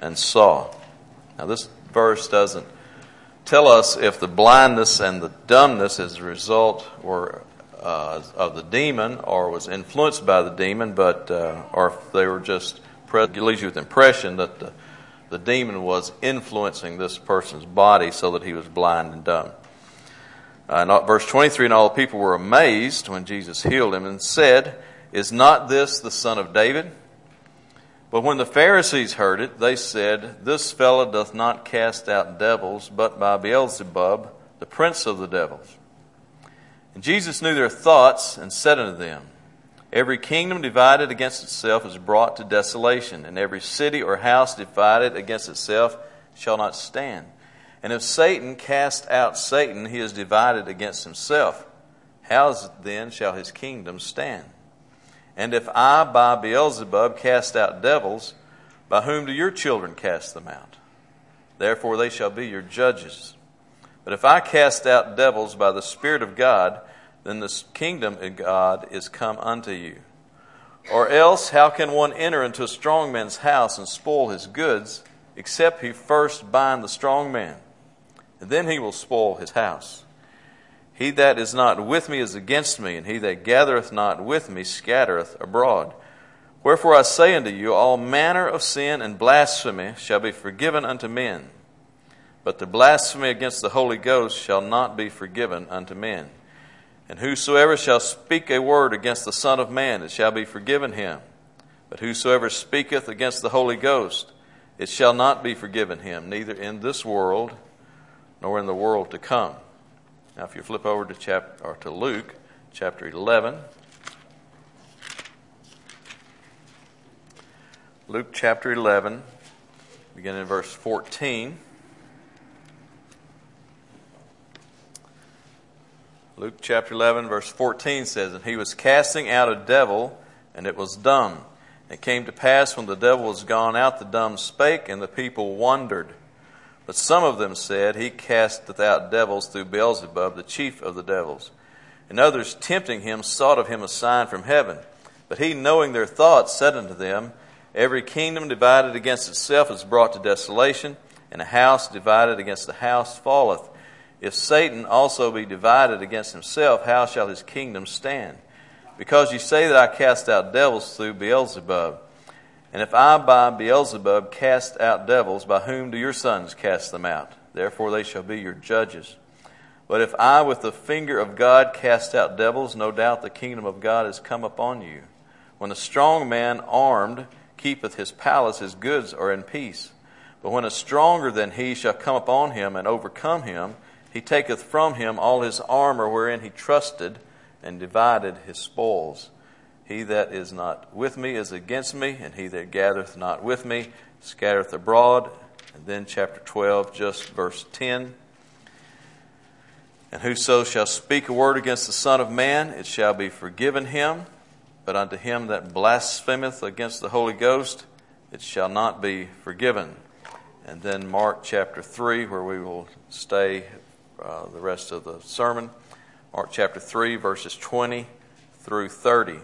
and saw. Now this verse doesn't tell us if the blindness and the dumbness as a result were of the demon or was influenced by the demon, but or if they were just it leaves you with the impression that the demon was influencing this person's body so that he was blind and dumb. Verse 23, and all the people were amazed when Jesus healed him and said, "Is not this the son of David?" But when the Pharisees heard it, they said, "This fellow doth not cast out devils, but by Beelzebub, the prince of the devils." And Jesus knew their thoughts and said unto them, "Every kingdom divided against itself is brought to desolation, and every city or house divided against itself shall not stand. And if Satan cast out Satan, he is divided against himself. How then shall his kingdom stand? And if I by Beelzebub cast out devils, by whom do your children cast them out? Therefore they shall be your judges. But if I cast out devils by the Spirit of God, then the kingdom of God is come unto you. Or else how can one enter into a strong man's house and spoil his goods, except he first bind the strong man? And then he will spoil his house. He that is not with me is against me, and he that gathereth not with me scattereth abroad. Wherefore I say unto you, all manner of sin and blasphemy shall be forgiven unto men, but the blasphemy against the Holy Ghost shall not be forgiven unto men. And whosoever shall speak a word against the Son of Man, it shall be forgiven him. But whosoever speaketh against the Holy Ghost, it shall not be forgiven him, neither in this world nor in the world to come. Now, if you flip over to Luke chapter 11. Luke chapter 11, beginning in verse 14. Luke chapter 11, verse 14 says, "And he was casting out a devil, and it was dumb. It came to pass, when the devil was gone out, the dumb spake, and the people wondered. But some of them said, He casteth out devils through Beelzebub, the chief of the devils. And others, tempting him, sought of him a sign from heaven. But he, knowing their thoughts, said unto them, Every kingdom divided against itself is brought to desolation, and a house divided against the house falleth. If Satan also be divided against himself, how shall his kingdom stand? Because ye say that I cast out devils through Beelzebub. And if I by Beelzebub cast out devils, by whom do your sons cast them out? Therefore they shall be your judges. But if I with the finger of God cast out devils, no doubt the kingdom of God is come upon you. When a strong man armed keepeth his palace, his goods are in peace. But when a stronger than he shall come upon him and overcome him, he taketh from him all his armor wherein he trusted, and divided his spoils. He that is not with me is against me, and he that gathereth not with me scattereth abroad." And then chapter 12, just verse 10. "And whoso shall speak a word against the Son of Man, it shall be forgiven him. But unto him that blasphemeth against the Holy Ghost, it shall not be forgiven." And then Mark chapter 3, where we will stay the rest of the sermon. Mark chapter 3, verses 20 through 30.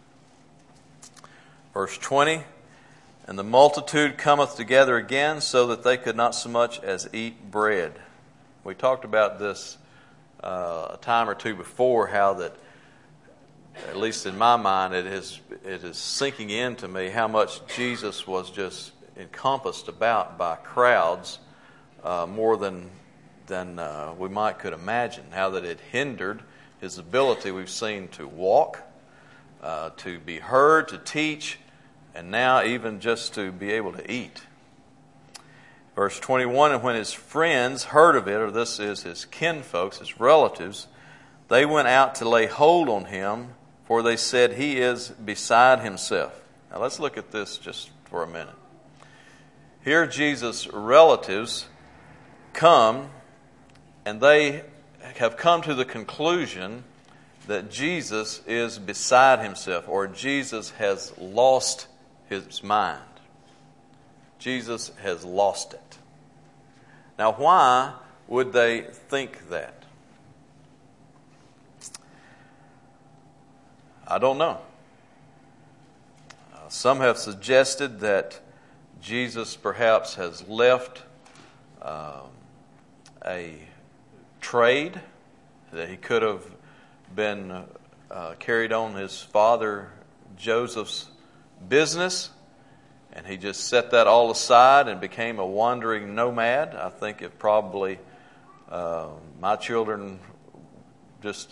Verse 20, "And the multitude cometh together again, so that they could not so much as eat bread." We talked about this a time or two before, how that, at least in my mind, it is sinking into me how much Jesus was just encompassed about by crowds, more than we might could imagine. How that it hindered his ability, we've seen, to walk, to be heard, to teach, and now even just to be able to eat. Verse 21, "And when his friends heard of it," or this is his kinfolks, his relatives, "they went out to lay hold on him, for they said, He is beside himself." Now let's look at this just for a minute. Here Jesus' relatives come, and they have come to the conclusion that Jesus is beside himself, or Jesus has lost his mind. Jesus has lost it. Now, why would they think that? I don't know. Some have suggested that Jesus perhaps has left a trade that he could have been carried on his father Joseph's business, and he just set that all aside and became a wandering nomad. I think if probably my children just,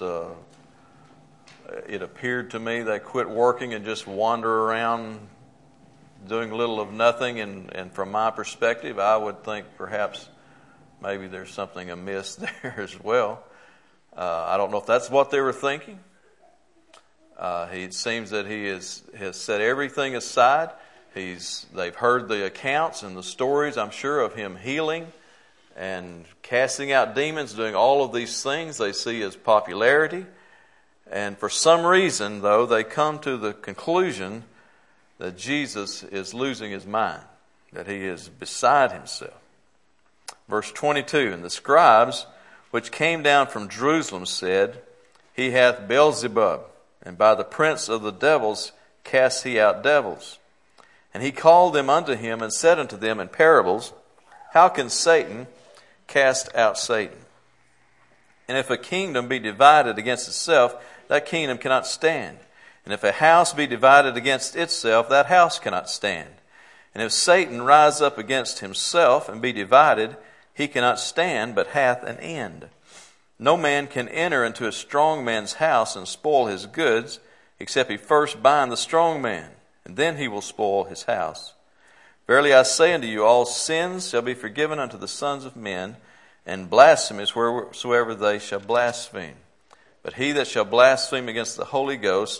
it appeared to me they quit working and just wander around doing little of nothing, and from my perspective, I would think perhaps maybe there's something amiss there as well. I don't know if that's what they were thinking. It seems that he has set everything aside. They've heard the accounts and the stories, I'm sure, of him healing and casting out demons, doing all of these things. They see his popularity. And for some reason, though, they come to the conclusion that Jesus is losing his mind, that he is beside himself. Verse 22, and the scribes which came down from Jerusalem said, He hath Beelzebub, and by the prince of the devils cast he out devils. And he called them unto him, and said unto them in parables, How can Satan cast out Satan? And if a kingdom be divided against itself, that kingdom cannot stand. And if a house be divided against itself, that house cannot stand. And if Satan rise up against himself and be divided, he cannot stand, but hath an end. No man can enter into a strong man's house and spoil his goods, except he first bind the strong man, and then he will spoil his house. Verily I say unto you, all sins shall be forgiven unto the sons of men, and blasphemies wheresoever they shall blaspheme. But he that shall blaspheme against the Holy Ghost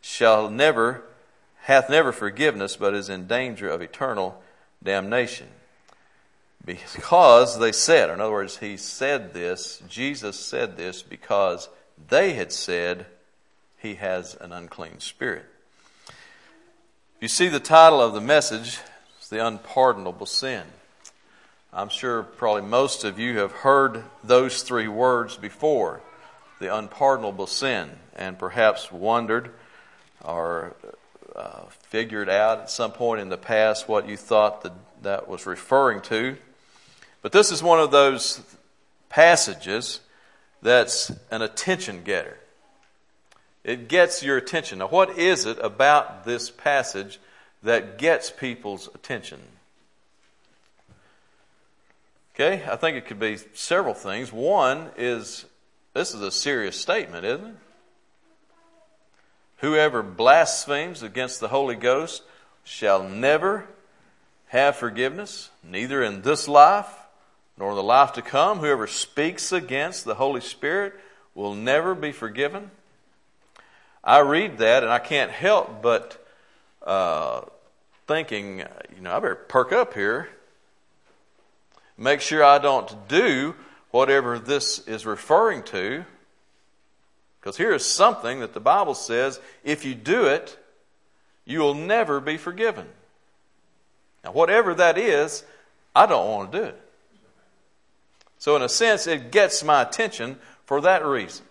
hath never forgiveness, but is in danger of eternal damnation. Because they said, or in other words, Jesus said this because they had said he has an unclean spirit. You see, the title of the message is The Unpardonable Sin. I'm sure probably most of you have heard those three words before, the unpardonable sin, and perhaps wondered or figured out at some point in the past what you thought that was referring to. But this is one of those passages that's an attention getter. It gets your attention. Now, what is it about this passage that gets people's attention? Okay, I think it could be several things. One is, this is a serious statement, isn't it? Whoever blasphemes against the Holy Ghost shall never have forgiveness, neither in this life nor in the life to come. Whoever speaks against the Holy Spirit will never be forgiven. I read that and I can't help but thinking, I better perk up here. Make sure I don't do whatever this is referring to. Because here is something that the Bible says, if you do it, you will never be forgiven. Now, whatever that is, I don't want to do it. So in a sense, it gets my attention for that reason.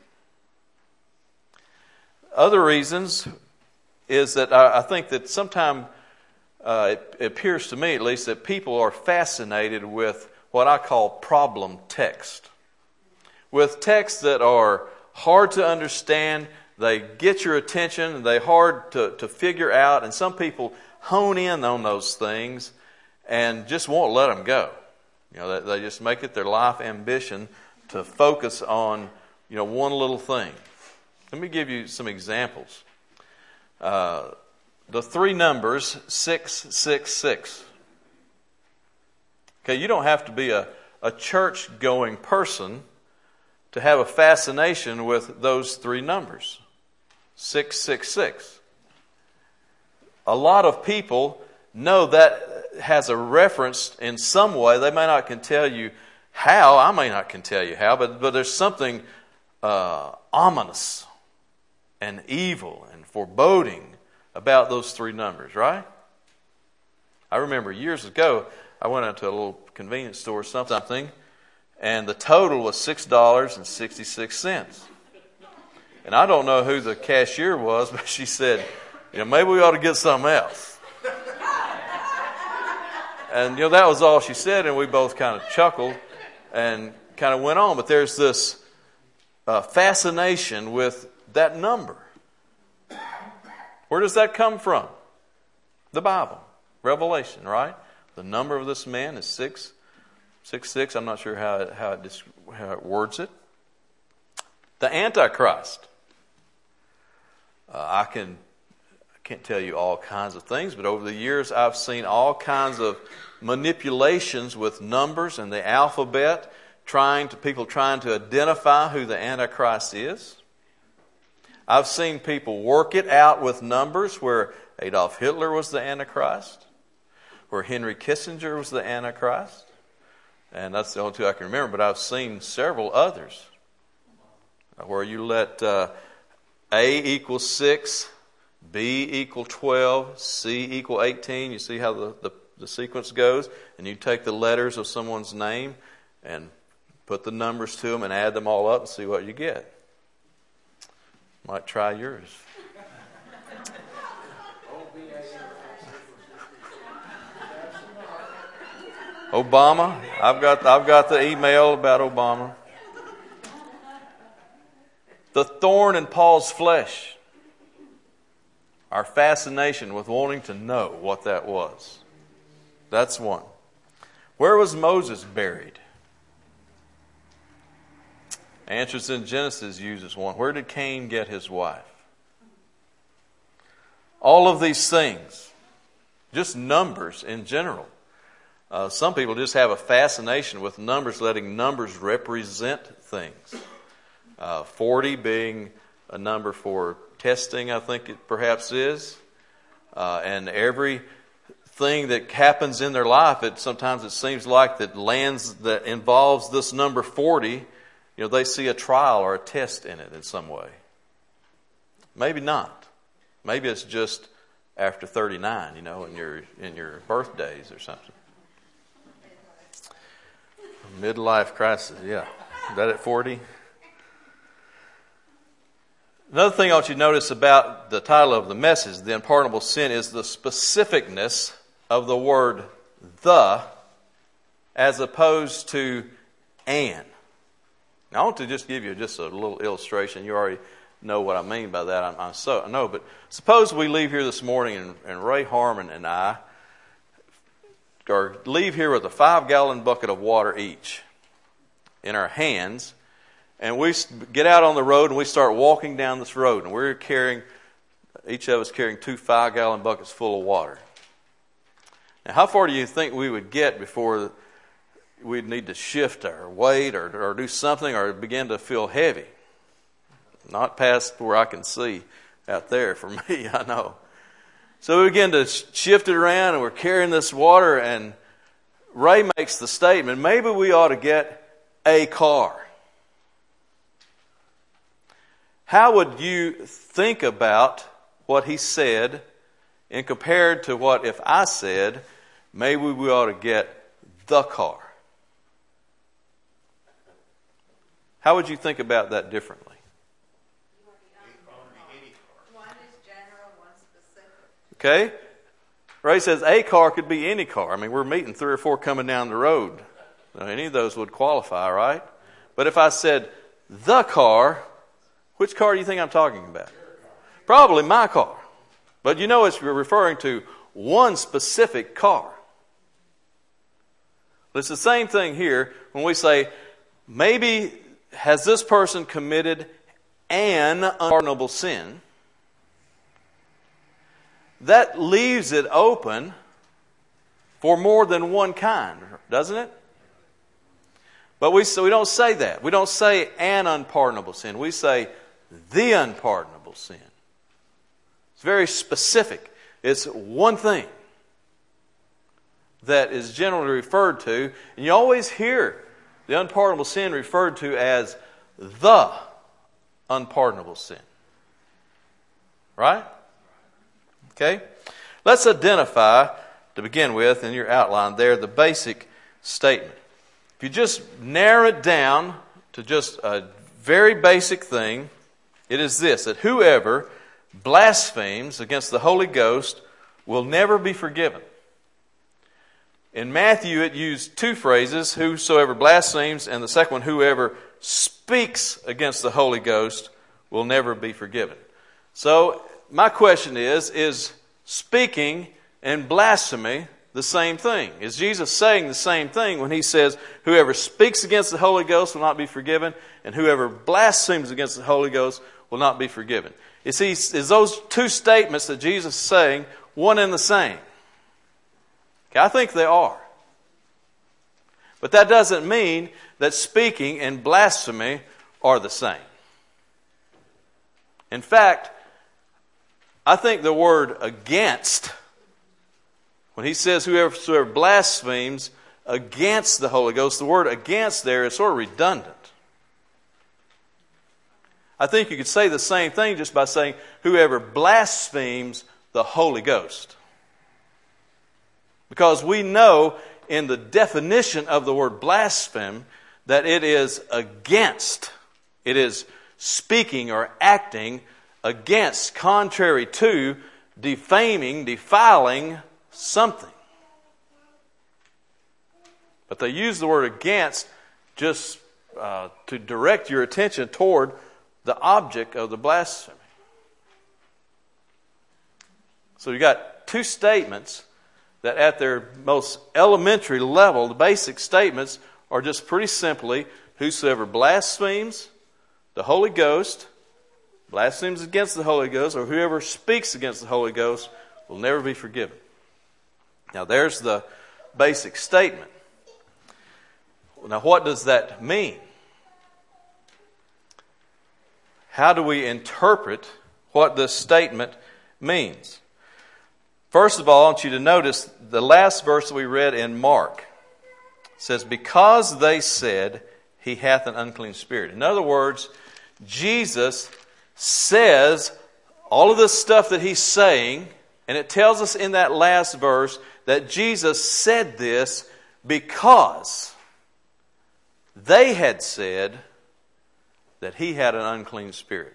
Other reasons is that I think that sometimes it appears to me at least that people are fascinated with what I call problem text. With texts that are hard to understand, they get your attention, they're hard to figure out, and some people hone in on those things and just won't let them go. They just make it their life ambition to focus on, one little thing. Let me give you some examples. The three numbers, 666. Okay, you don't have to be a church-going person to have a fascination with those three numbers. 666. A lot of people know that has a reference in some way. They may not can tell you how. I may not can tell you how, but there's something ominous and evil and foreboding about those three numbers, right? I remember years ago, I went into a little convenience store or something, and the total was $6.66. And I don't know who the cashier was, but she said, maybe we ought to get something else. And, that was all she said, and we both kind of chuckled and kind of went on. But there's this fascination with that number. Where does that come from? The Bible, Revelation, right? The number of this man is 666. I'm not sure how it words it. The Antichrist. I can't tell you all kinds of things, but over the years I've seen all kinds of manipulations with numbers and the alphabet, people trying to identify who the Antichrist is. I've seen people work it out with numbers where Adolf Hitler was the Antichrist, where Henry Kissinger was the Antichrist, and that's the only two I can remember, but I've seen several others where you let A equal 6, B equal 12, C equal 18. You see how the sequence goes? And you take the letters of someone's name and put the numbers to them and add them all up and see what you get. Might try yours. Obama. I've got the email about Obama. The thorn in Paul's flesh. Our fascination with wanting to know what that was. That's one. Where was Moses buried? Answers in Genesis uses one. Where did Cain get his wife? All of these things, just numbers in general. Some people just have a fascination with numbers, letting numbers represent things. 40 being a number for testing, I think it perhaps is. And every thing that happens in their life, sometimes it seems like that lands that involves this number 40, they see a trial or a test in it in some way. Maybe not. Maybe it's just after 39, in your birthdays or something. Midlife crisis, yeah. Is that at 40? Another thing I want you to notice about the title of the message, The Unpardonable Sin, is the specificness of the word the as opposed to an. Now, I want to just give you just a little illustration. You already know what I mean by that. I know, but suppose we leave here this morning and Ray Harmon and I leave here with a 5-gallon bucket of water each in our hands, and we get out on the road and we start walking down this road, and we're each of us carrying 2 5-gallon buckets full of water. Now, how far do you think we would get before we'd need to shift our weight or do something or begin to feel heavy? Not past where I can see out there for me, I know. So we begin to shift it around, and we're carrying this water, and Ray makes the statement, maybe we ought to get a car. How would you think about what he said and compared to what if I said, maybe we ought to get the car? How would you think about that differently? One is general, one specific. Okay? Ray says a car could be any car. I mean, we're meeting 3 or 4 coming down the road. Now, any of those would qualify, right? But if I said the car, which car do you think I'm talking about? Probably my car. But it's referring to one specific car. It's the same thing here when we say, maybe has this person committed an unpardonable sin? That leaves it open for more than one kind, doesn't it? But we don't say that. We don't say an unpardonable sin. We say the unpardonable sin. It's very specific. It's one thing that is generally referred to, and you always hear the unpardonable sin referred to as the unpardonable sin. Right? Okay? Let's identify, to begin with, in your outline there, the basic statement. If you just narrow it down to just a very basic thing, it is this, that whoever blasphemes against the Holy Ghost will never be forgiven. In Matthew, it used two phrases, whosoever blasphemes, and the second one, whoever speaks against the Holy Ghost will never be forgiven. So, my question is speaking and blasphemy the same thing? Is Jesus saying the same thing when he says, whoever speaks against the Holy Ghost will not be forgiven, and whoever blasphemes against the Holy Ghost will not be forgiven? Is those two statements that Jesus is saying one and the same? Okay, I think they are. But that doesn't mean that speaking and blasphemy are the same. In fact, I think the word against, when he says whoever blasphemes against the Holy Ghost, the word against there is sort of redundant. I think you could say the same thing just by saying whoever blasphemes the Holy Ghost. Because we know in the definition of the word blaspheme that it is against. It is speaking or acting against, contrary to, defaming, defiling something. But they use the word against just to direct your attention toward the object of the blasphemy. So you got two statements that at their most elementary level, the basic statements are just pretty simply, whosoever blasphemes the Holy Ghost, blasphemes against the Holy Ghost, or whoever speaks against the Holy Ghost will never be forgiven. Now there's the basic statement. Now what does that mean? How do we interpret what this statement means? First of all, I want you to notice the last verse that we read in Mark. It says, because they said, he hath an unclean spirit. In other words, Jesus says all of this stuff that he's saying, and it tells us in that last verse that Jesus said this because they had said that he had an unclean spirit.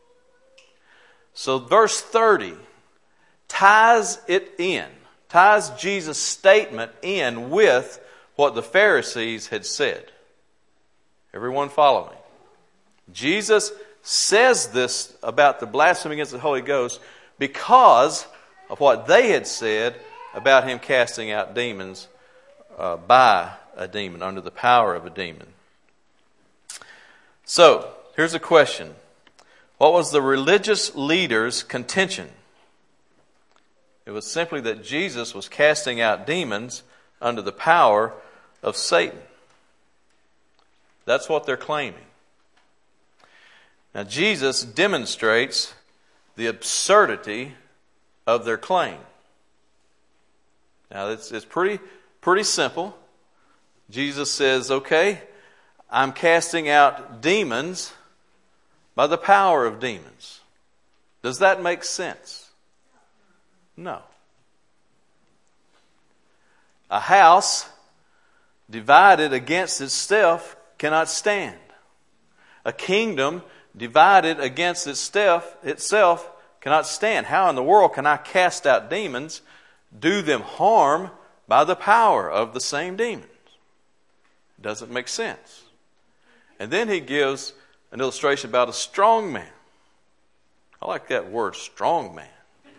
So verse 30 ties Jesus' statement in with what the Pharisees had said. Everyone follow me? Jesus says this about the blasphemy against the Holy Ghost because of what they had said about him casting out demons by a demon, under the power of a demon. So, here's a question. What was the religious leaders' contention? It was simply that Jesus was casting out demons under the power of Satan. That's what they're claiming. Now, Jesus demonstrates the absurdity of their claim. Now, it's pretty simple. Jesus says, okay, I'm casting out demons by the power of demons. Does that make sense? No. A house divided against itself cannot stand. A kingdom divided against itself cannot stand. How in the world can I cast out demons, do them harm by the power of the same demons? Doesn't make sense. And then he gives an illustration about a strong man. I like that word, strong man.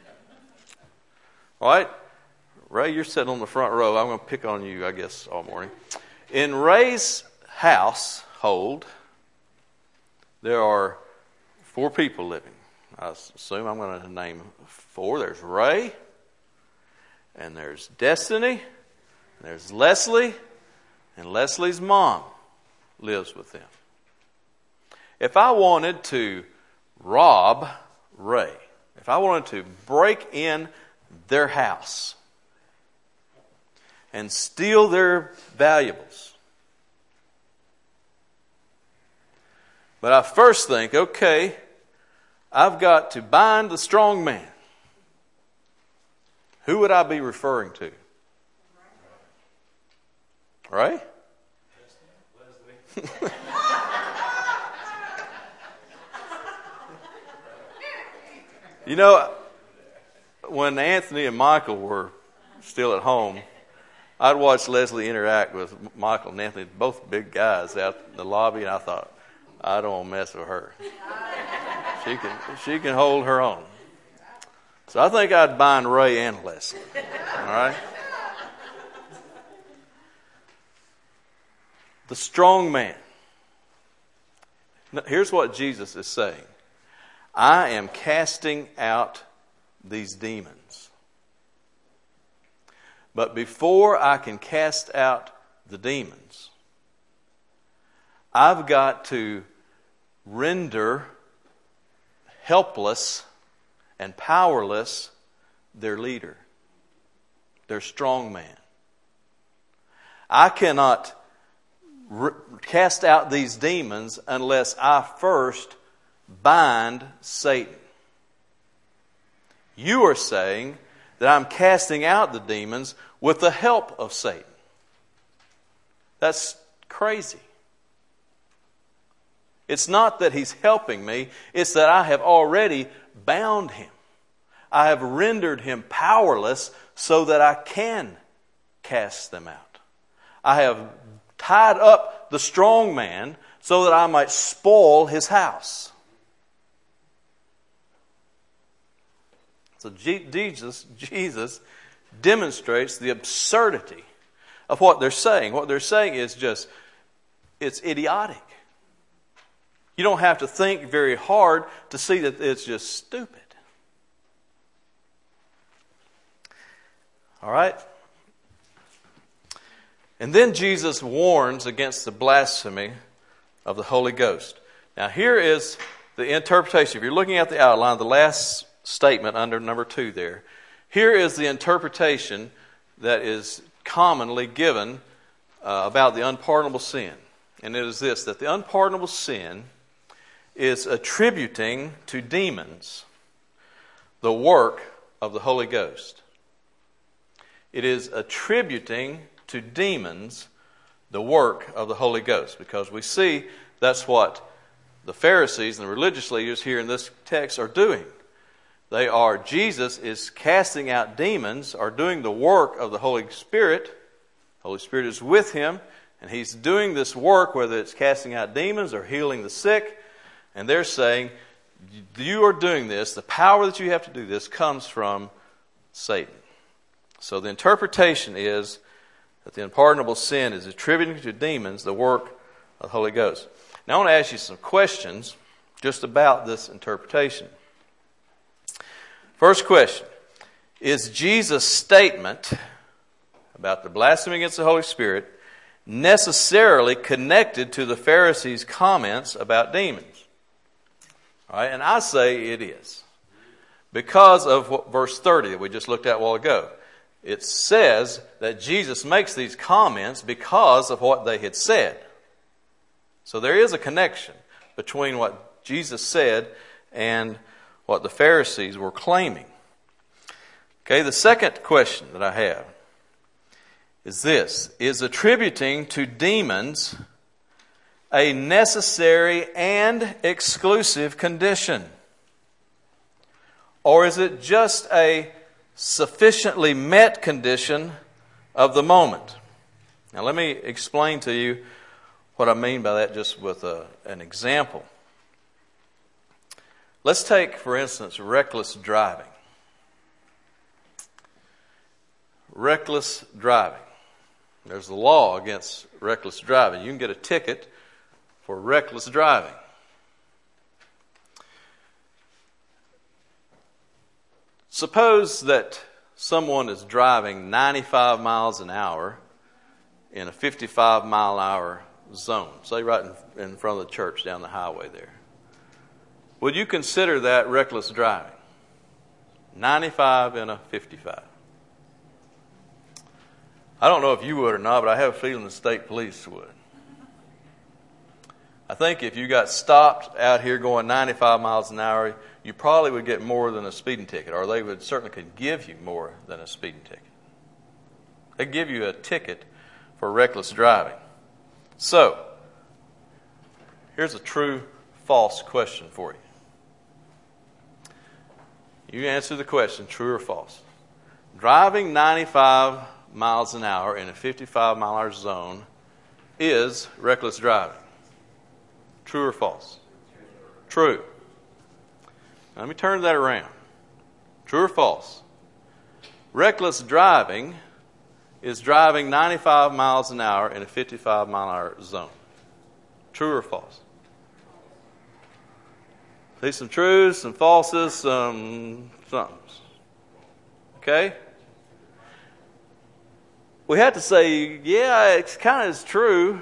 All right? Ray, you're sitting on the front row. I'm going to pick on you, I guess, all morning. In Ray's household, there are 4 people living. I assume I'm going to name 4. There's Ray, and there's Destiny, and there's Leslie, and Leslie's mom lives with them. If I wanted to rob Ray, if I wanted to break in their house and steal their valuables, but I first think, okay, I've got to bind the strong man. Who would I be referring to? Right? You know, when Anthony and Michael were still at home, I'd watched Leslie interact with Michael and Anthony, both big guys, out in the lobby, and I thought, I don't want to mess with her. She can hold her own. So I think I'd bind Ray and Leslie. All right? The strong man. Now, here's what Jesus is saying. I am casting out these demons. But before I can cast out the demons, I've got to render helpless and powerless their leader, their strong man. I cannot cast out these demons unless I first bind Satan. You are saying that I'm casting out the demons with the help of Satan. That's crazy. It's not that he's helping me, it's that I have already bound him. I have rendered him powerless so that I can cast them out. I have tied up the strong man so that I might spoil his house. So Jesus demonstrates the absurdity of what they're saying. What they're saying is just, it's idiotic. You don't have to think very hard to see that it's just stupid. All right? And then Jesus warns against the blasphemy of the Holy Ghost. Now here is the interpretation. If you're looking at the outline, the last statement under number 2 there. Here is the interpretation that is commonly given about the unpardonable sin. And it is this, that the unpardonable sin is attributing to demons the work of the Holy Ghost. It is attributing to demons the work of the Holy Ghost, because we see that's what the Pharisees and the religious leaders here in this text are doing. Jesus is casting out demons, are doing the work of the Holy Spirit. The Holy Spirit is with him, and he's doing this work, whether it's casting out demons or healing the sick. And they're saying, you are doing this, the power that you have to do this comes from Satan. So the interpretation is that the unpardonable sin is attributing to demons the work of the Holy Ghost. Now I want to ask you some questions just about this interpretation. First question, is Jesus' statement about the blasphemy against the Holy Spirit necessarily connected to the Pharisees' comments about demons? All right, and I say it is. Because of verse 30 that we just looked at a while ago. It says that Jesus makes these comments because of what they had said. So there is a connection between what Jesus said and what the Pharisees were claiming. Okay, the second question that I have is this. Is attributing to demons a necessary and exclusive condition? Or is it just a sufficiently met condition of the moment? Now let me explain to you what I mean by that just with an example. Let's take, for instance, reckless driving. Reckless driving. There's a law against reckless driving. You can get a ticket for reckless driving. Suppose that someone is driving 95 miles an hour in a 55-mile-an-hour zone, say right in front of the church down the highway there. Would you consider that reckless driving? 95 in a 55. I don't know if you would or not, but I have a feeling the state police would. I think if you got stopped out here going 95 miles an hour, you probably would get more than a speeding ticket, or they would certainly could give you more than a speeding ticket. They'd give you a ticket for reckless driving. So, here's a true-false question for you. You answer the question, true or false. Driving 95 miles an hour in a 55-mile-an-hour zone is reckless driving. True or false? True. Now, let me turn that around. True or false? Reckless driving is driving 95 miles an hour in a 55-mile-an-hour zone. True or false? See some truths, some falses, some somethings. Okay? We have to say, yeah, it kind of is true.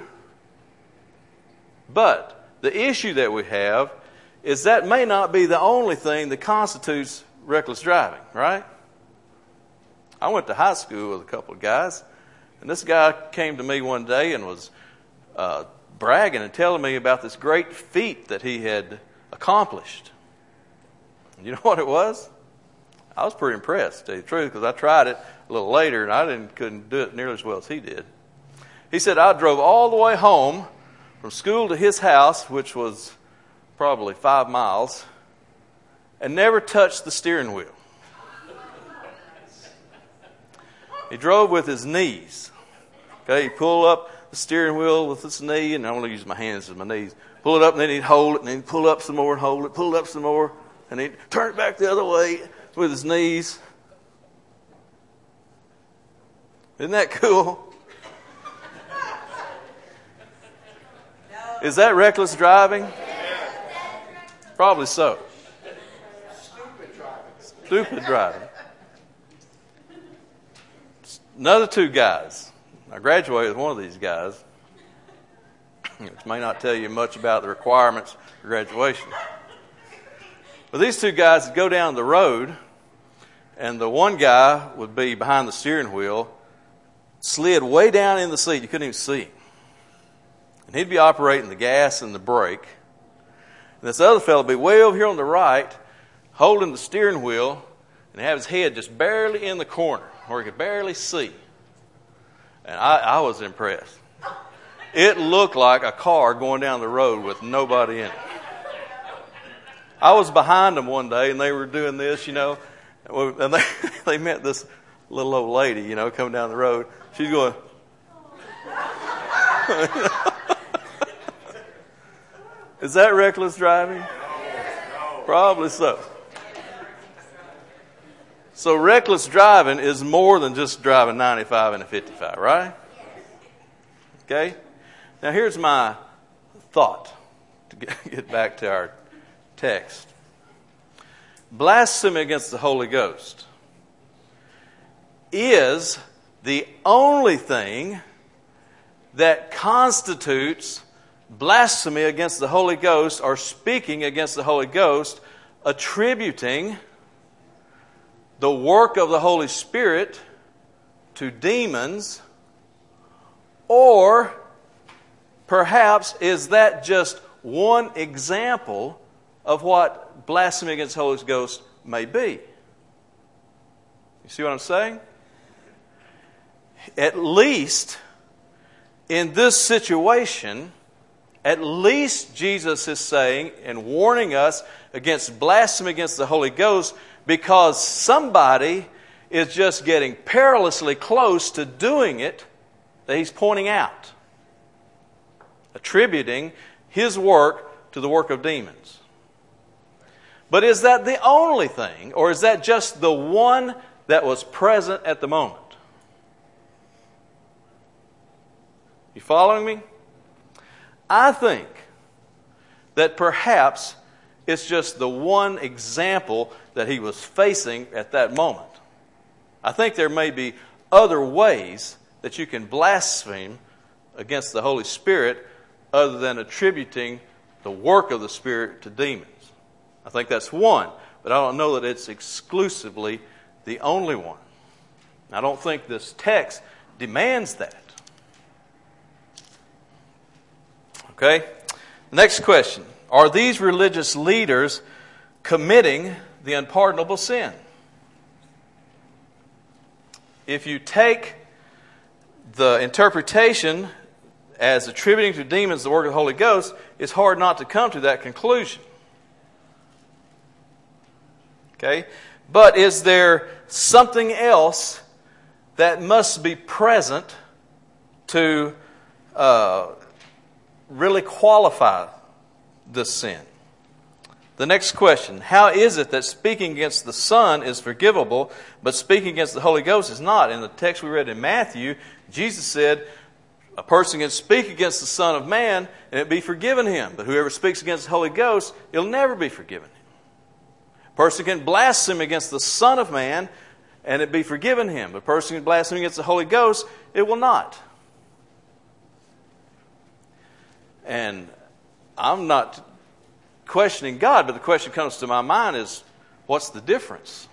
But the issue that we have is that may not be the only thing that constitutes reckless driving, right? I went to high school with a couple of guys, and this guy came to me one day and was bragging and telling me about this great feat that he had accomplished. You know what it was? I was pretty impressed, to tell you the truth, because I tried it a little later and I couldn't do it nearly as well as he did. He said, I drove all the way home from school to his house, which was probably 5 miles, and never touched the steering wheel. He drove with his knees. Okay, he'd pull up the steering wheel with his knee, and I'm going to use my hands as my knees. Pull it up, and then he'd hold it, and then he'd pull up some more and hold it, pull it up some more, and he'd turn it back the other way with his knees. Isn't that cool? Is that reckless driving? Probably so. Stupid driving. Another two guys. I graduated with one of these guys, which may not tell you much about the requirements for graduation. But these two guys would go down the road, and the one guy would be behind the steering wheel, slid way down in the seat. You couldn't even see him. And he'd be operating the gas and the brake. And this other fellow would be way over here on the right, holding the steering wheel, and have his head just barely in the corner, where he could barely see. And I was impressed. It looked like a car going down the road with nobody in it. I was behind them one day, and they were doing this, and they met this little old lady, coming down the road. She's going, is that reckless driving? Probably so. So reckless driving is more than just driving 95 and a 55, right? Okay? Now here's my thought to get back to our text. Blasphemy against the Holy Ghost is the only thing that constitutes blasphemy against the Holy Ghost or speaking against the Holy Ghost, attributing the work of the Holy Spirit to demons, or perhaps is that just one example of what blasphemy against the Holy Ghost may be? You see what I'm saying? At least in this situation, at least Jesus is saying and warning us against blasphemy against the Holy Ghost, because somebody is just getting perilously close to doing it that he's pointing out, attributing his work to the work of demons. But is that the only thing, or is that just the one that was present at the moment? You following me? I think that perhaps it's just the one example that he was facing at that moment. I think there may be other ways that you can blaspheme against the Holy Spirit other than attributing the work of the Spirit to demons. I think that's one, but I don't know that it's exclusively the only one. I don't think this text demands that. Okay? Next question. Are these religious leaders committing the unpardonable sin? If you take the interpretation as attributing to demons the work of the Holy Ghost, it's hard not to come to that conclusion. Okay? But is there something else that must be present to really qualify this sin. The next question, how is it that speaking against the Son is forgivable, but speaking against the Holy Ghost is not? In the text we read in Matthew, Jesus said, a person can speak against the Son of Man and it be forgiven him, but whoever speaks against the Holy Ghost, it'll never be forgiven him. A person can blaspheme against the Son of Man and it be forgiven him, but a person can blaspheme against the Holy Ghost, it will not. And I'm not questioning God, but the question comes to my mind is, what's the difference?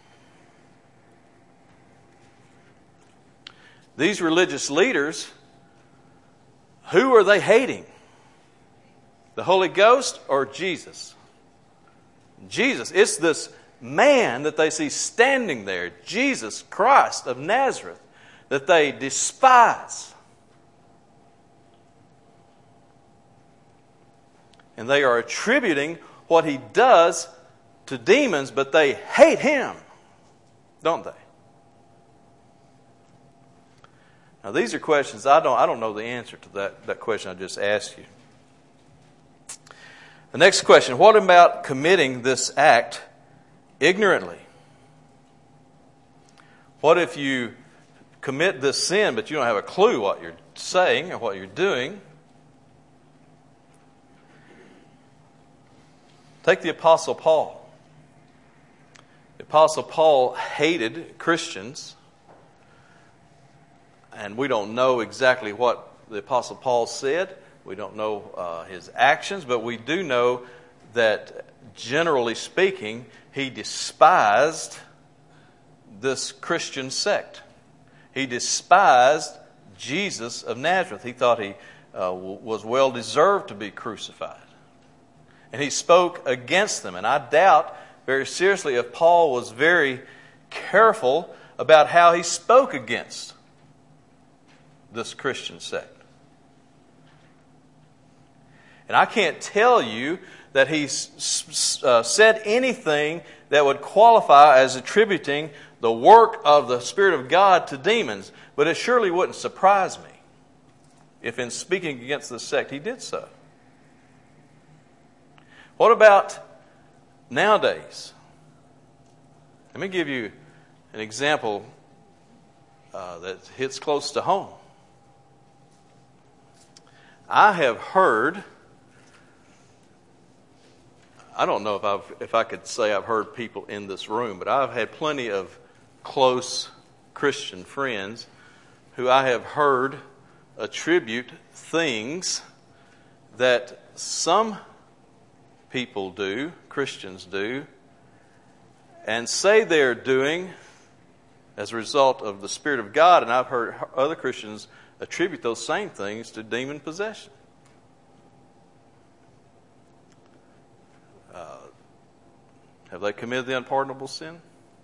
These religious leaders, who are they hating? The Holy Ghost or Jesus? Jesus. It's this man that they see standing there, Jesus Christ of Nazareth, that they despise. And they are attributing what he does to demons, but they hate him, don't they? Now these are questions I don't know the answer to that question I just asked you. The next question, what about committing this act ignorantly? What if you commit this sin, but you don't have a clue what you're saying or what you're doing? Take the Apostle Paul. The Apostle Paul hated Christians, and we don't know exactly what the Apostle Paul said. We don't know his actions, but we do know that, generally speaking, he despised this Christian sect. He despised Jesus of Nazareth. He thought he was well deserved to be crucified. And he spoke against them. And I doubt very seriously if Paul was very careful about how he spoke against this Christian sect. And I can't tell you that he said anything that would qualify as attributing the work of the Spirit of God to demons. But it surely wouldn't surprise me if in speaking against this sect he did so. What about nowadays? Let me give you an example that hits close to home. I have heard, I don't know if I could say I've heard people in this room, but I've had plenty of close Christian friends who I have heard attribute things that some people do, Christians do, and say they're doing as a result of the Spirit of God, and I've heard other Christians attribute those same things to demon possession. Have they committed the unpardonable sin?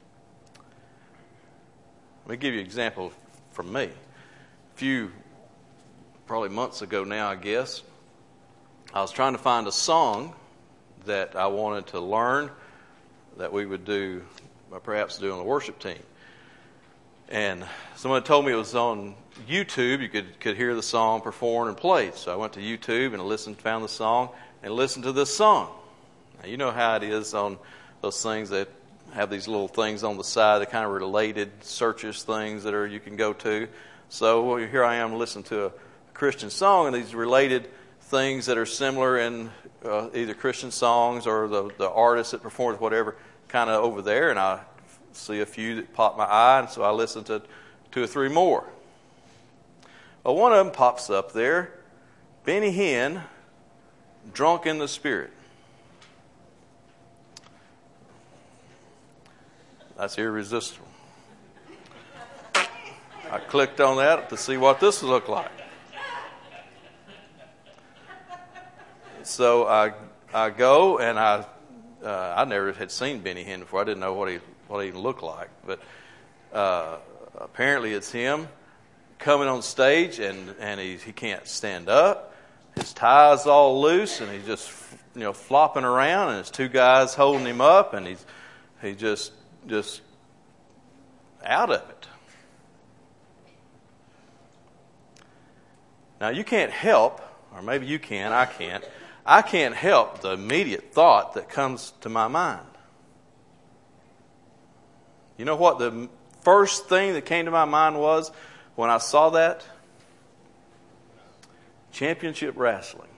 Let me give you an example from me. A few, probably months ago now, I guess, I was trying to find a song that I wanted to learn that we would do, or perhaps do on the worship team. And someone told me it was on YouTube. You could hear the song performed and played. So I went to YouTube and found the song, and listened to this song. Now, you know how it is on those things that have these little things on the side, the kind of related searches things that you can go to. So here I am listening to a Christian song, and these related things that are similar in either Christian songs or the artists that perform it, whatever, kind of over there, and I see a few that pop my eye, and so I listen to 2 or 3 more. Well, one of them pops up there, Benny Hinn, Drunk in the Spirit. That's irresistible. I clicked on that to see what this would look like. So I go, and I never had seen Benny Hinn before. I didn't know what he even looked like. But apparently it's him coming on stage, and he can't stand up. His tie's all loose, and he's just flopping around, and there's 2 guys holding him up, and he's just out of it. Now, you can't help, or maybe you can, I can't. I can't help the immediate thought that comes to my mind. You know what the first thing that came to my mind was when I saw that? Championship wrestling.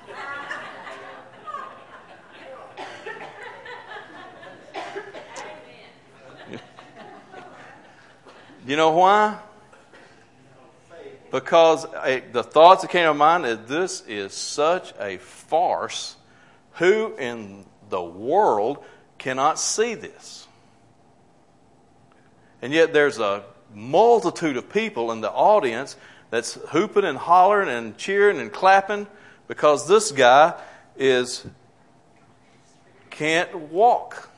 You know why? Because the thoughts that came to mind is this is such a farce. Who in the world cannot see this? And yet there's a multitude of people in the audience that's hooping and hollering and cheering and clapping because this guy can't walk.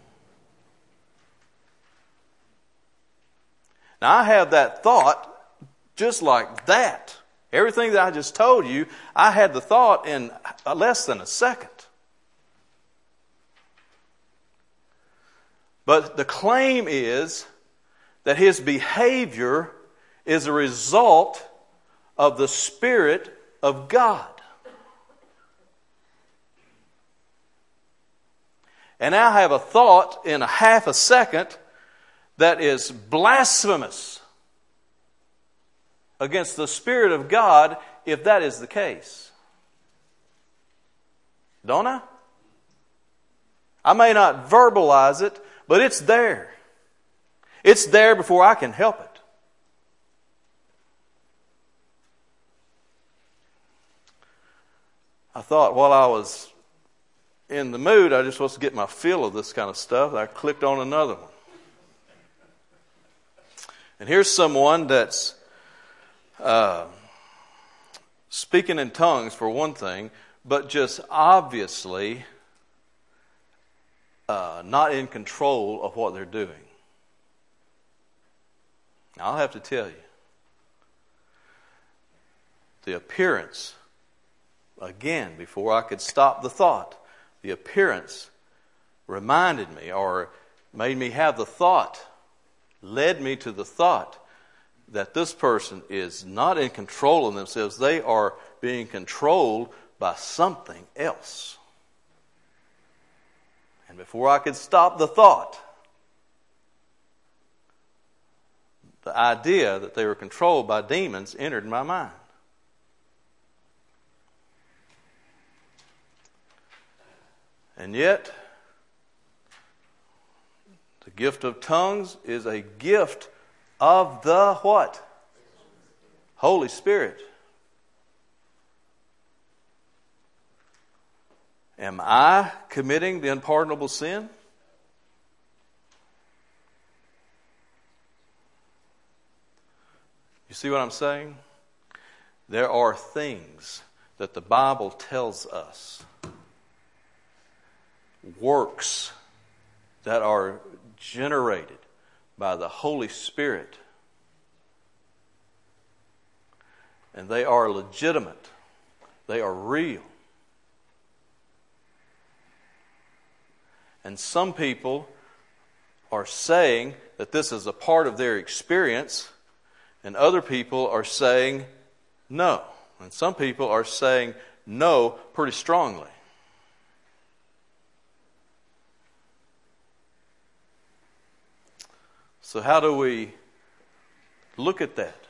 Now, I have that thought just like that. Everything that I just told you, I had the thought in less than a second. But the claim is that his behavior is a result of the Spirit of God. And I have a thought in a half a second that is blasphemous against the Spirit of God if that is the case. Don't I? I may not verbalize it, but it's there. It's there before I can help it. I thought while I was in the mood, I just supposed to get my fill of this kind of stuff. I clicked on another one. And here's someone that's speaking in tongues for one thing, but just obviously not in control of what they're doing. I'll have to tell you, the appearance, again, before I could stop the thought, the appearance reminded me or made me have the thought, led me to the thought that this person is not in control of themselves. They are being controlled by something else. And before I could stop the thought, the idea that they were controlled by demons entered my mind. And yet, the gift of tongues is a gift of the what? Holy Spirit. Am I committing the unpardonable sin? You see what I'm saying? There are things that the Bible tells us, works that are generated by the Holy Spirit. And they are legitimate. They are real. And some people are saying that this is a part of their experience, and other people are saying no. And some people are saying no pretty strongly. So how do we look at that?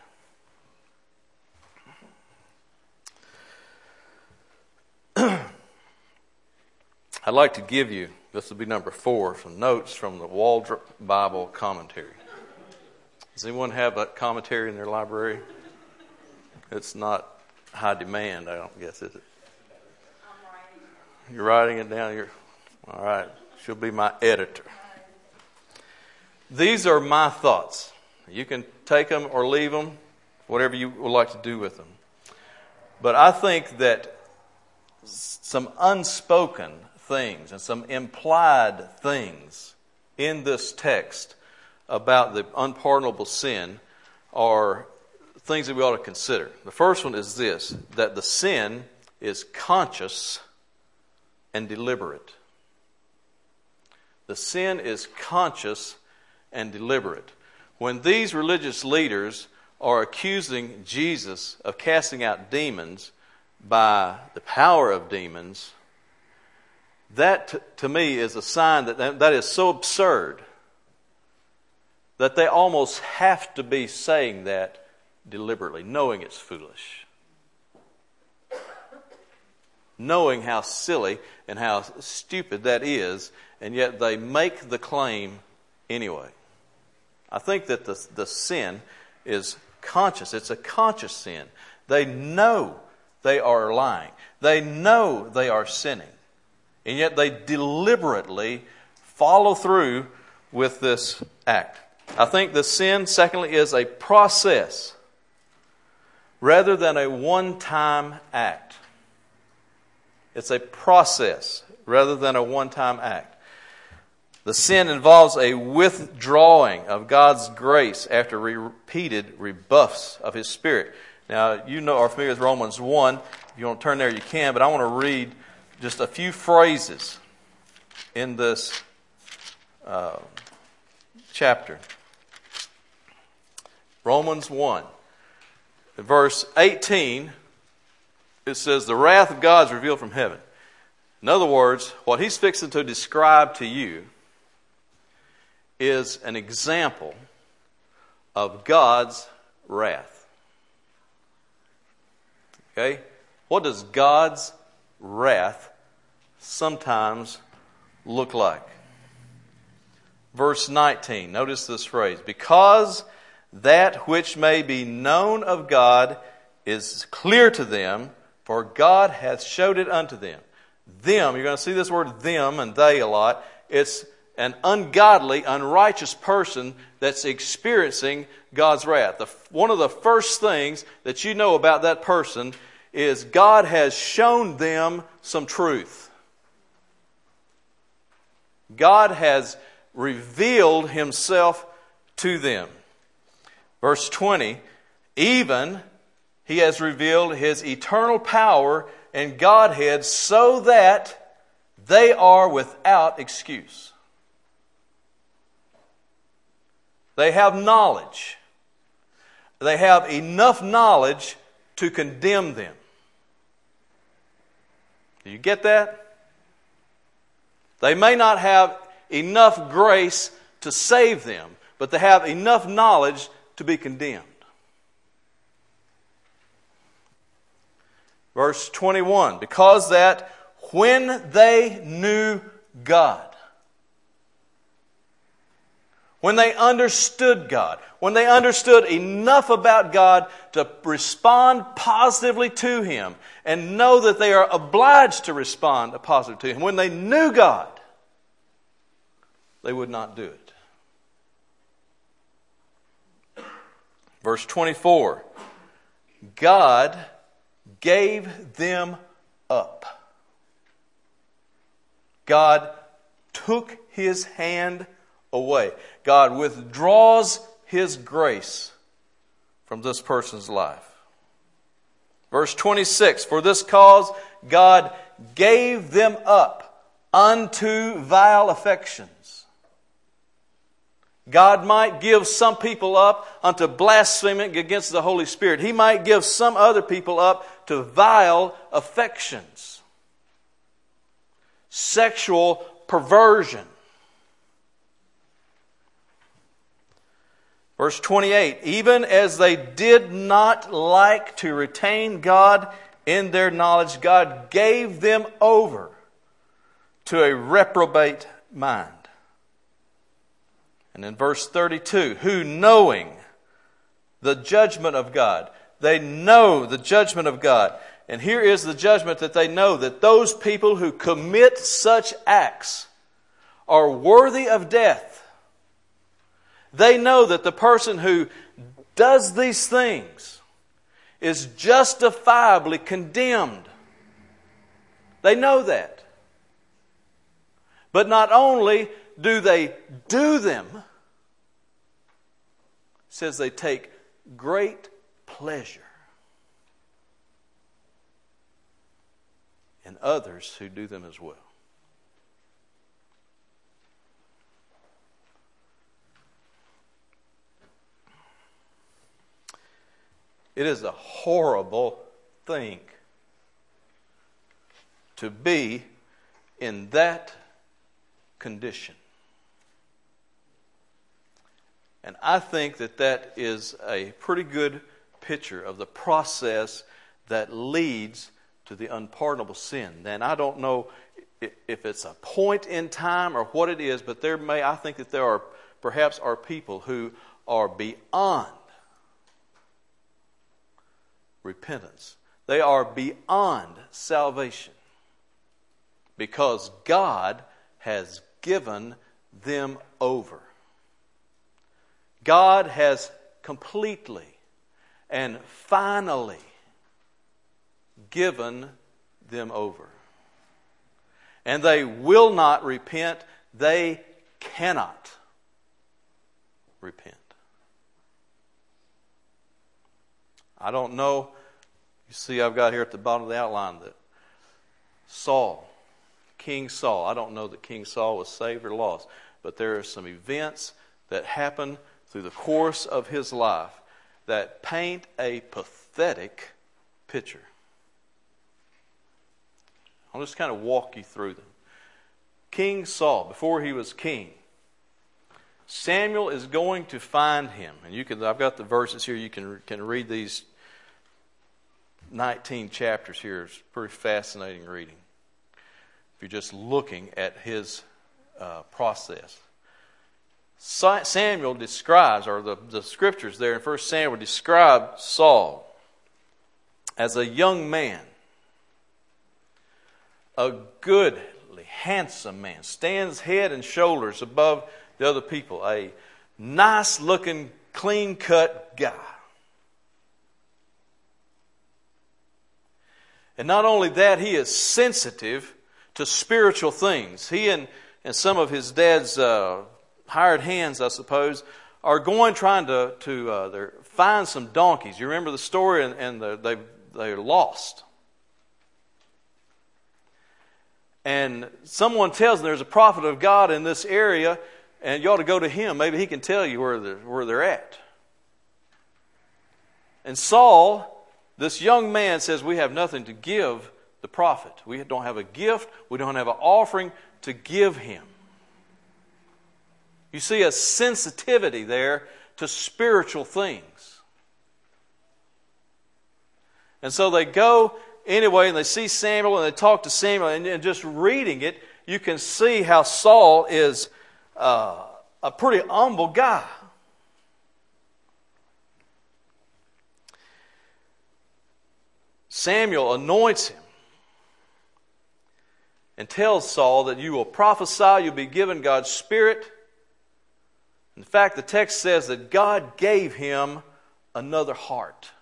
I'd like to give you, this will be number 4, some notes from the Waldrop Bible Commentary. Does anyone have a commentary in their library? It's not high demand, I don't guess, is it? I'm writing. You're writing it down? All right. She'll be my editor. These are my thoughts. You can take them or leave them, whatever you would like to do with them. But I think that some unspoken things and some implied things in this text about the unpardonable sin are things that we ought to consider. The first one is this, that the sin is conscious and deliberate. The sin is conscious and deliberate. When these religious leaders are accusing Jesus of casting out demons by the power of demons, that to me is a sign that is so absurd that they almost have to be saying that deliberately, knowing it's foolish. Knowing how silly and how stupid that is, and yet they make the claim anyway. I think that the sin is conscious. It's a conscious sin. They know they are lying. They know they are sinning. And yet they deliberately follow through with this act. I think the sin, secondly, is a process rather than a one-time act. It's a process rather than a one-time act. The sin involves a withdrawing of God's grace after repeated rebuffs of His Spirit. Now, you know, are familiar with Romans 1. If you want to turn there, you can. But I want to read just a few phrases in this chapter. Romans 1, verse 18, it says, "The wrath of God is revealed from heaven." In other words, what he's fixing to describe to you is an example of God's wrath. Okay? What does God's wrath sometimes look like? Verse 19, notice this phrase. "Because that which may be known of God is clear to them, for God hath showed it unto them." Them, you're going to see this word them and they a lot. It's an ungodly, unrighteous person that's experiencing God's wrath. One of the first things that you know about that person is God has shown them some truth. God has revealed Himself to them. Verse 20, "Even He has revealed His eternal power and Godhead so that they are without excuse." They have knowledge. They have enough knowledge to condemn them. Do you get that? They may not have enough grace to save them, but they have enough knowledge to be condemned. Verse 21, "Because that when they knew God," when they understood God, when they understood enough about God to respond positively to Him and know that they are obliged to respond positively to Him, when they knew God, they would not do it. Verse 24, "God gave them up." God took His hand away. God withdraws His grace from this person's life. Verse 26, "For this cause God gave them up unto vile affections." God might give some people up unto blaspheming against the Holy Spirit. He might give some other people up to vile affections. Sexual perversion. Verse 28, "Even as they did not like to retain God in their knowledge, God gave them over to a reprobate mind." And in verse 32, "Who knowing the judgment of God," they know the judgment of God. And here is the judgment that they know, that those people who commit such acts are worthy of death. They know that the person who does these things is justifiably condemned. They know that. But not only do they do them, it says they take great pleasure in others who do them as well. It is a horrible thing to be in that condition. And I think that that is a pretty good picture of the process that leads to the unpardonable sin. And I don't know if it's a point in time or what it is, but I think that there are perhaps people who are beyond repentance. They are beyond salvation because God has given them over. God has completely and finally given them over. And they will not repent. They cannot repent. I don't know. You see, I've got here at the bottom of the outline that Saul, King Saul, I don't know that King Saul was saved or lost, but there are some events that happen through the course of his life that paint a pathetic picture. I'll just kind of walk you through them. King Saul, before he was king, Samuel is going to find him. And I've got the verses here. You can read these 19 chapters here. It's pretty fascinating reading if you're just looking at his process. Samuel describes, or the scriptures there in 1 Samuel describe Saul as a young man, a goodly, handsome man, stands head and shoulders above the other people, a nice-looking, clean-cut guy. And not only that, he is sensitive to spiritual things. He and some of his dad's hired hands, I suppose, are trying to find some donkeys. You remember the story, and they're lost. And someone tells them there's a prophet of God in this area, and you ought to go to him. Maybe he can tell you where they're at. And Saul, this young man, says, we have nothing to give the prophet. We don't have a gift. We don't have an offering to give him. You see a sensitivity there to spiritual things. And so they go anyway, and they see Samuel, and they talk to Samuel, and just reading it, you can see how Saul is a pretty humble guy. Samuel anoints him and tells Saul that you will prophesy, you'll be given God's Spirit. In fact, the text says that God gave him another heart.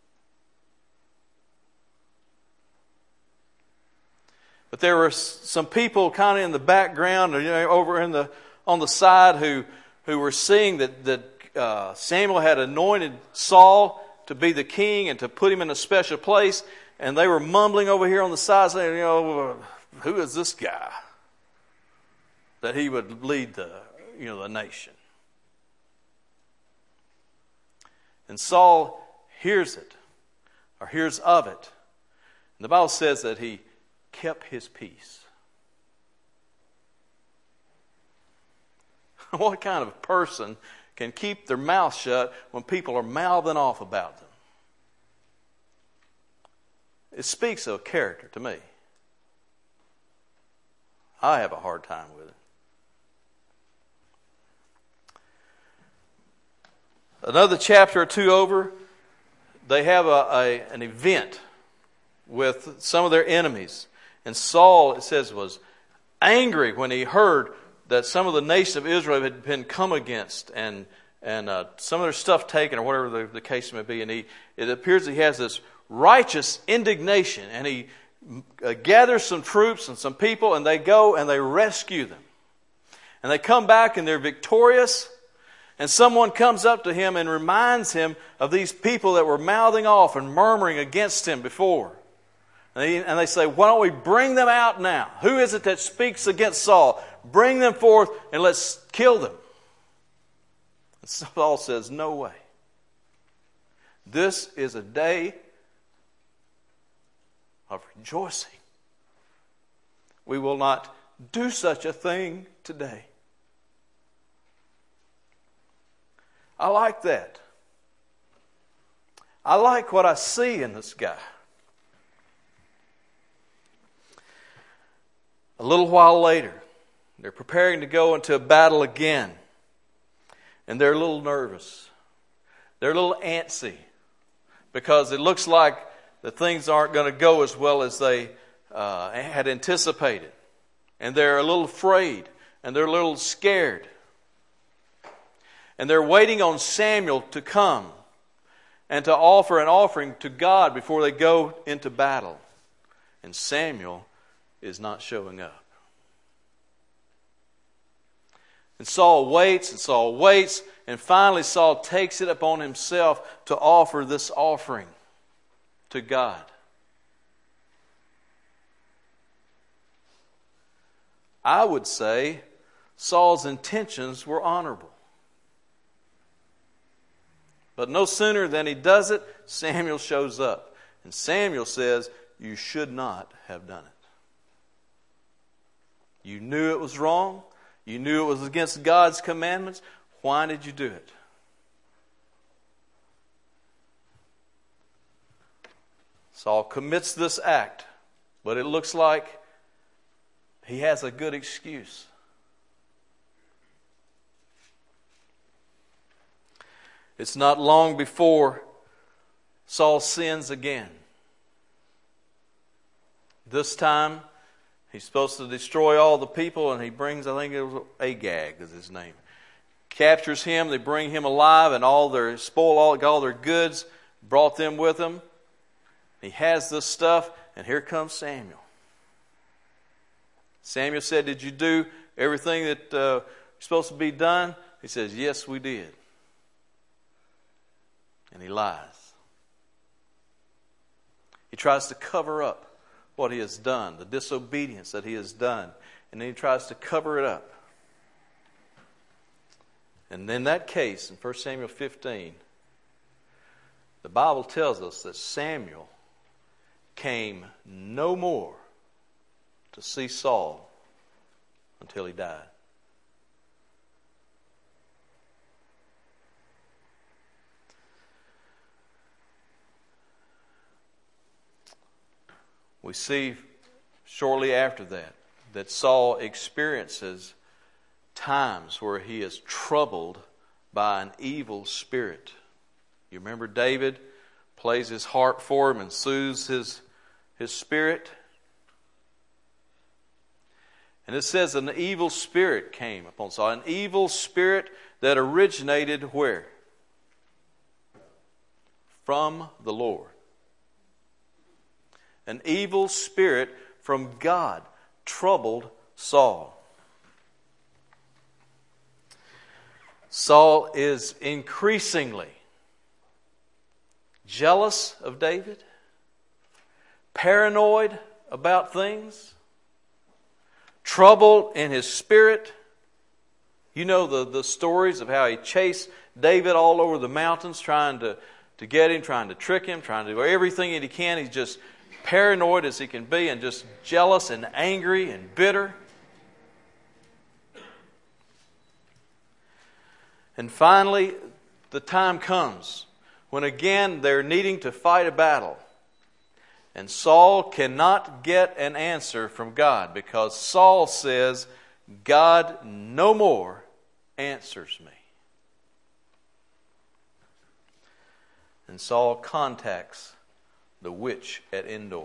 But there were some people kind of in the background, or over on the side, who were seeing that Samuel had anointed Saul to be the king and to put him in a special place, and they were mumbling over here on the side, saying, who is this guy that he would lead the nation? And Saul hears it, or hears of it. And the Bible says that he kept his peace. What kind of person can keep their mouth shut when people are mouthing off about them? It speaks of character to me. I have a hard time with it. Another chapter or two over, they have an event with some of their enemies. And Saul, it says, was angry when he heard that some of the nation of Israel had been come against and some of their stuff taken, or whatever the case may be. And it appears that he has this righteous indignation, and he gathers some troops and some people, and they go and they rescue them. And they come back and they're victorious. And someone comes up to him and reminds him of these people that were mouthing off and murmuring against him before. And they say, why don't we bring them out now? Who is it that speaks against Saul? Bring them forth and let's kill them. And Saul says, no way. This is a day of rejoicing. We will not do such a thing today. I like that. I like what I see in the sky. A little while later, they're preparing to go into a battle again. And they're a little nervous. They're a little antsy. Because it looks like the things aren't going to go as well as they had anticipated. And they're a little afraid. And they're a little scared. And they're waiting on Samuel to come and to offer an offering to God before they go into battle. And Samuel is not showing up. And Saul waits, and finally Saul takes it upon himself to offer this offering to God. I would say Saul's intentions were honorable. But no sooner than he does it, Samuel shows up. And Samuel says, you should not have done it. You knew it was wrong. You knew it was against God's commandments. Why did you do it? Saul commits this act, but it looks like he has a good excuse. It's not long before Saul sins again. This time, he's supposed to destroy all the people, and he brings, I think it was Agag is his name. Captures him, they bring him alive, and spoil all their goods, brought them with him. He has this stuff, and here comes Samuel. Samuel said, did you do everything that you're supposed to be done? He says, yes, we did. And he lies. He tries to cover up what he has done, the disobedience that he has done. And then he tries to cover it up. And in that case, in 1 Samuel 15, the Bible tells us that Samuel came no more to see Saul until he died. We see shortly after that Saul experiences times where he is troubled by an evil spirit. You remember David plays his harp for him and soothes his spirit? And it says an evil spirit came upon Saul. An evil spirit that originated where? From the Lord. An evil spirit from God troubled Saul. Saul is increasingly jealous of David, paranoid about things, troubled in his spirit. You know the stories of how he chased David all over the mountains trying to get him, trying to trick him, trying to do everything that he can. He's just paranoid as he can be and just jealous and angry and bitter. And finally, the time comes when again they're needing to fight a battle. And Saul cannot get an answer from God because Saul says, God no more answers me. And Saul contacts the witch at Endor,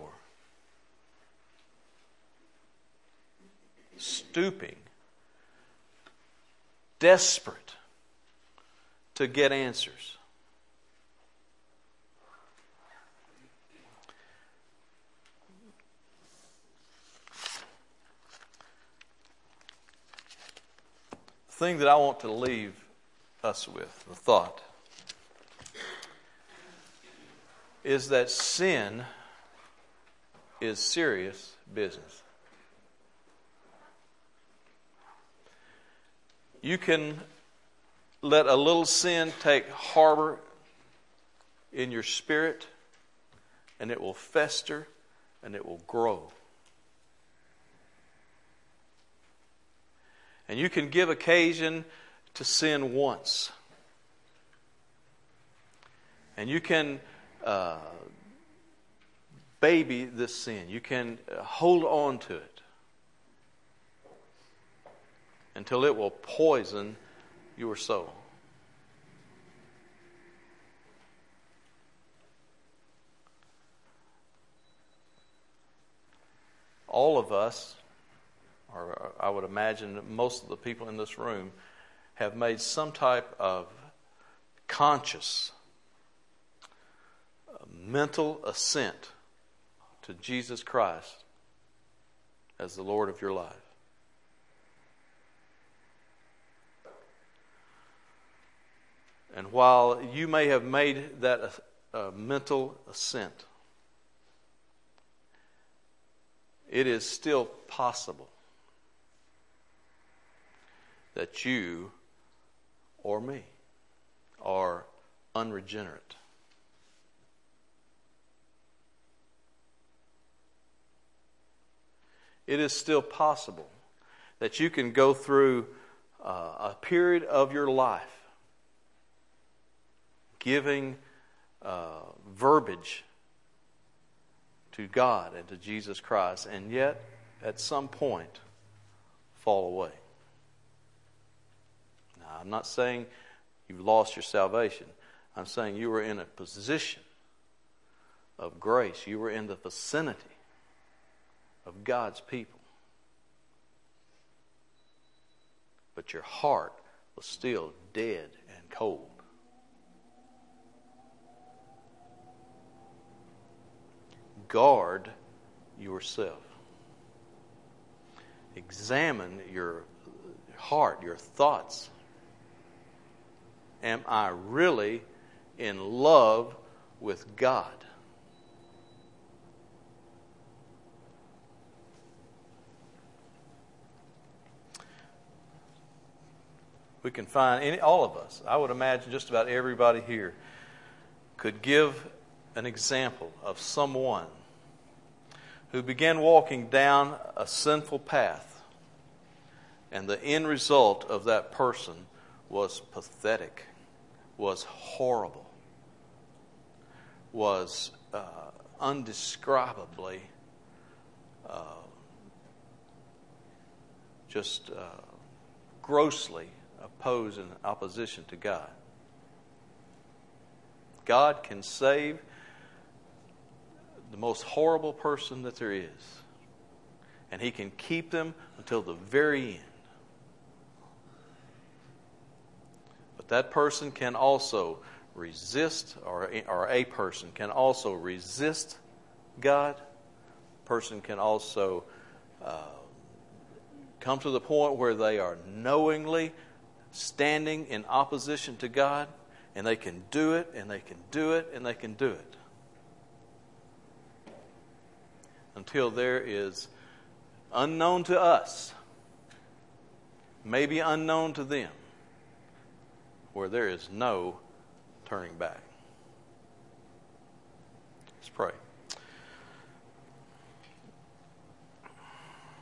stooping, desperate to get answers. The thing that I want to leave us with, the thought, is that sin is serious business. You can let a little sin take harbor in your spirit, and it will fester, and it will grow. And you can give occasion to sin once. And you can baby this sin. You can hold on to it until it will poison your soul. All of us, or I would imagine most of the people in this room, have made some type of conscious, mental assent to Jesus Christ as the Lord of your life. And while you may have made that mental assent, it is still possible that you or me are unregenerate. It is still possible that you can go through a period of your life giving verbiage to God and to Jesus Christ, and yet at some point fall away. Now, I'm not saying you've lost your salvation. I'm saying you were in a position of grace. You were in the vicinity of God's people. But your heart was still dead and cold. Guard yourself. Examine your heart, your thoughts. Am I really in love with God? We can find all of us, I would imagine just about everybody here, could give an example of someone who began walking down a sinful path, and the end result of that person was pathetic, was horrible, was undescribably just grossly opposed in opposition to God. God can save the most horrible person that there is, and He can keep them until the very end. But that person can also resist, or a person can also resist God. A person can also come to the point where they are knowingly standing in opposition to God, and they can do it, and they can do it, and they can do it, until there is, unknown to us, maybe unknown to them, where there is no turning back. Let's pray.